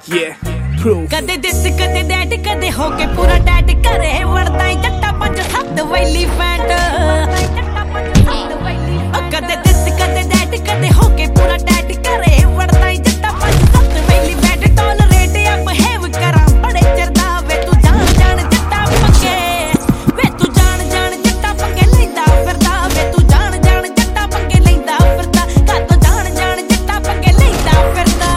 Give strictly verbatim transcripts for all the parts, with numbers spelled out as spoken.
Yeah, proof. कदे this कदे डैड कदे होके पूरा डैड करे वरदा जट्टा पंज सत्त वैली पैंट कदे दिस कदे डैड कदे होके पूरा डैड करे वरदा जट्टा पंज सत्त वैली पैंट टॉलरेट या बिहेव करा बड़े चरदा वे तू जान जान जट्टा पंगे वे तू जान जान जट्टा पंगे लैंदा फिरदा वे तू जान जान जट्टा पंगे लैंदा फिरदा का तू जान जान जट्टा पंगे लैंदा फिरदा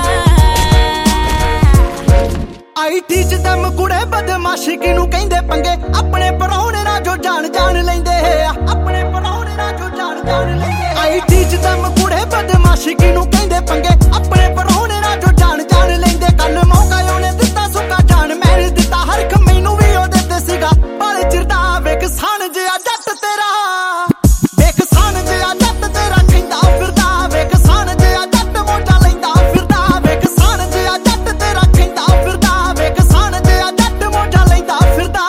आईटी च दम कुड़े बदमाशी किनू कहंदे पंगे अपने पराहुणे ना जो जान जान लैंदे अपने पराहुणे ना जो जान जान लैंदे आईटी च दम कुड़े बदमाशी किनू कहंदे पंगे अपने पराहुणे ना जो जान जान लैंदे कल मौका ओने दित्ता सुक्का जान मैंने दित्ता हर एक मैनू भी ओ दित्ते सीगा बाले चिरदा वेख सान जिया जट तेरा वेख सान जिया जट तेरा खैंदा फिरदा वेख सान जिया जट मोटा लैंदा फिरदा वेख सान जिया जट तेरा खैंदा फिरदा वेख सान जिया जट मोटा लैंदा फिरदा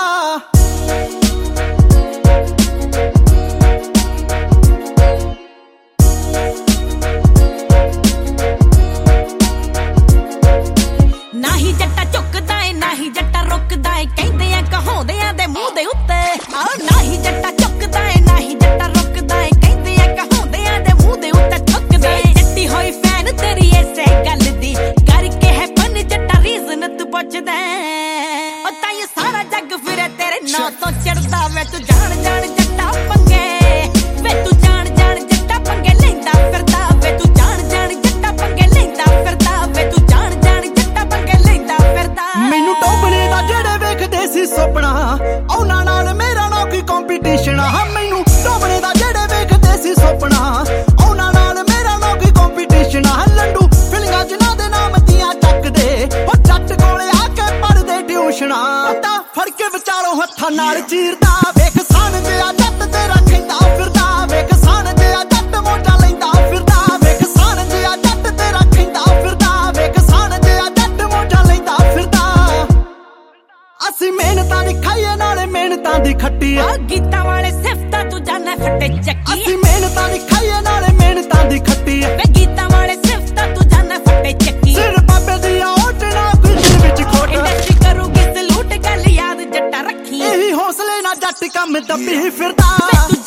ਨਾ ਹੀ ਜੱਟਾ ਝੁਕਦਾ ਏ ਨਾ ਹੀ ਜੱਟਾ ਰੁਕਦਾ ਏ ਕਹਿੰਦੇ ਆ ਕਹਾਉਂਦਿਆਂ ਦੇ ਮੂੰਹ ਦੇ ਉੱਤੇ ਆ ਨਾ ਹੀ ਜੱਟਾ ਝੁਕਦਾ ਏ ਨਾ ਹੀ ਜੱਟਾ ਰੁਕਦਾ ਏ ਕਹਿੰਦੇ ਆ ਕਹਾਉਂਦਿਆਂ ਦੇ ਮੂੰਹ ਦੇ ਉੱਤੇ ਥੁੱਕਦੇ ਜੱਟੀ ਹੋਈ ਫੈਨ ਤੇਰੀ ਐਸੇ ਗੱਲ ਦੀ ਕਰਕੇ ਹੈ ਪਨ ਜੱਟਾ ਰੀਜ਼ਨ ਤੂੰ ਪੁੱਛਦਾ ਉਹ ਤਾਂ ਇਹ ਸਾਰਾ ਜੱਗ ਫਿਰੇ ਤੇਰੇ ਨਾਂ ਤੋਂ ਚੜਦਾ ਵੇ ਤੂੰ ਜਾਣ ਜਾਣ ਜੱਟਾ ਪੰਗੇ ਵੇ ਤੂੰ ਜਾਣ ਜਾਣ ਜੱਟਾ ਪੰਗੇ ਲੈਂਦਾ ਫਿਰਦਾ ਵੇ ਤੂੰ ਜਾਣ ਜਾਣ ਜੱਟਾ ਪੰਗੇ ਲੈਂਦਾ ਫਿਰਦਾ ਵੇ ਤੂੰ ਜਾਣ ਜਾਣ ਜੱਟਾ ਪੰਗੇ ਲੈਂਦਾ ਫਿਰਦਾ ਮੈਨੂੰ ਟੋਬਲੇ ਦਾ ਜਿਹੜੇ ਵੇਖਦੇ ਸੀ ਸੁਪਨਾ ਉਹਨਾਂ ਨਾਲ ਮੇਰਾ ਨਾ ਕੋਈ ਕੰਪੀਟੀਸ਼ਨ ਆ ਮੈਨੂੰ ਟੋਬਲੇ ਦਾ ਜਿਹੜੇ ਵੇਖਦੇ ਸੀ ਸੁਪਨਾ ਉਹਨਾਂ ਨਾਲ ਮੇਰਾ ਨਾ ਕੋਈ ਕੰਪੀਟੀਸ਼ਨ ਆ ਲੰਡੂ ਫਿਲਿੰਗਾਂ ਜਿਨ੍ਹਾਂ ਦੇ ਨਾਮ ਦੀਆਂ ਚੱਕਦੇ ਉਹ ਜੱਟ ਕੋਲੇ ਆ ਕੇ ਪੜਦੇ ਟਿਊਸ਼ਨਾਂ ਤਾਂ ਫੜ ਕੇ ਵਿਚਾਰੋ ਹੱਥਾਂ ਨਾਲ ਚੀਰਦਾ ਵੇਖ ਸਾਨ ਜਿਆ ਜੱਟ ਤੇਰਾ ਖੈਂਦਾ ਫਿਰਦਾ ਵੇਖ ਸਾਨ ਜਿਆ ਜੱਟ ਮੋਟਾ ਲੈਂਦਾ ਫਿਰਦਾ ਵੇਖ ਸਾਨ ਜਿਆ ਜੱਟ ਤੇਰਾ ਖੈਂਦਾ ਫਿਰਦਾ ਵੇਖ ਸਾਨ ਜਿਆ ਜੱਟ ਮੋਟਾ ਲੈਂਦਾ ਫਿਰਦਾ ਅਸੀਂ ਮਿਹਨਤਾਂ ਦੀ ਖਾਈਏ ਨਾਲੇ ਮਿਹਨਤਾਂ ਦੀ ਖੱਟੀ ਆ ਗੀਤਾਂ ਵਾਲੇ ਸਿਫਤਾਂ ਤੂੰ ਜਾਣਾ ਫੱਟੇ ਚੱਕੀ ਅਸੀਂ ਮਿਹਨਤਾਂ ਦੀ ਖਾਈਏ ਨਾਲੇ ਮਿਹਨਤਾਂ ਦੀ ਖੱਟੀ ਆ ਵੇ ਗੀਤਾਂ ਵਾਲੇ ਸਿਫਤਾਂ ਤੂੰ ਜਾਣਾ ਫੱਟੇ ਚੱਕੀ ਸਿਰ ਬਾਬੇ ਦੀ ਓਟ ਨਾ ਕੋਈ ਦਿਲ ਵਿੱਚ ਖੋਟ ਇੰਡਸਟਰੀ ਕਰੂਗੀ ਸਲੂਟ ਗੱਲ ਯਾਦ ਜੱਟਾ ਰੱਖੀ ਇਹੀ ਹੌਸਲੇ ਨਾਲ ਜੱਟ ਕੰਮ ਦੱਬੀ ਫਿਰਦਾ